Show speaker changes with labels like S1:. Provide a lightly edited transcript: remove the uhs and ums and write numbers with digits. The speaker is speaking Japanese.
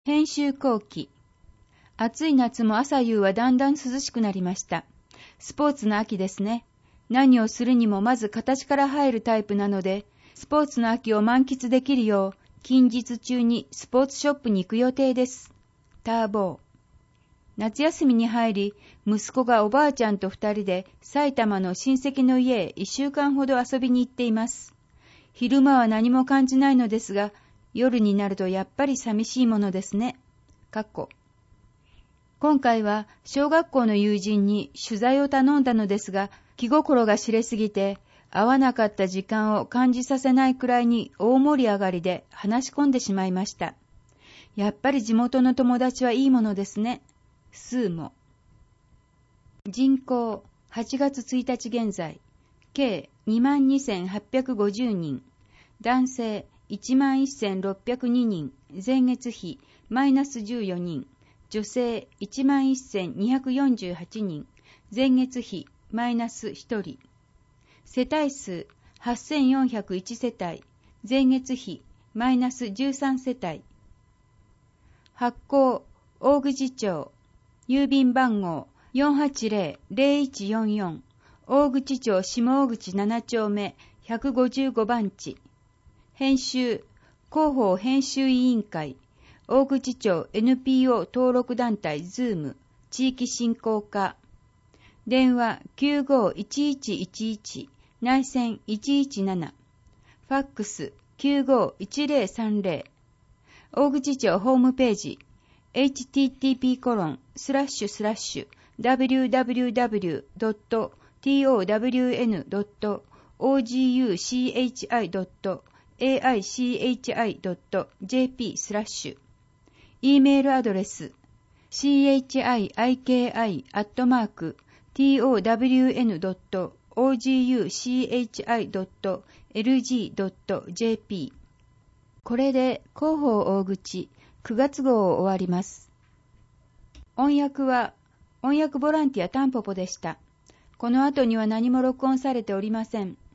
S1: 編集後期。暑い夏も朝夕はだんだん涼しくなりました。スポーツの秋ですね。何をするにもまず形から入るタイプなので、スポーツの秋を満喫できるよう、近日中にスポーツショップに行く予定です。ターボー。夏休みに入り、息子がおばあちゃんと2人で埼玉の親戚の家へ1週間ほど遊びに行っています。昼間は何も感じないのですが、夜になるとやっぱり寂しいものですね。今回は小学校の友人に取材を頼んだのですが、気心が知れすぎて、会わなかった時間を感じさせないくらいに大盛り上がりで話し込んでしまいました。やっぱり地元の友達はいいものですね。スーモ。人口8月1日現在、計 22,850 人。男性11,602 人、前月比マイナス14人、女性11,248 人、前月比マイナス1人、世帯数8,401世帯、前月比マイナス13世帯、発行大口町、郵便番号 480-0144、大口町下大口7丁目155番地、編集広報編集委員会、大口町 NPO 登録団体ズーム地域振興課、電話 95-1111 内線117、ファックス 95-1030、大口町ホームページ http://www.townchi.aichi.jp/ E メールアドレス chiki.town.oguchi.lg.jp。 これで広報大口9月号を終わります。音訳は音訳ボランティアタンポポでした。この後には何も録音されておりません。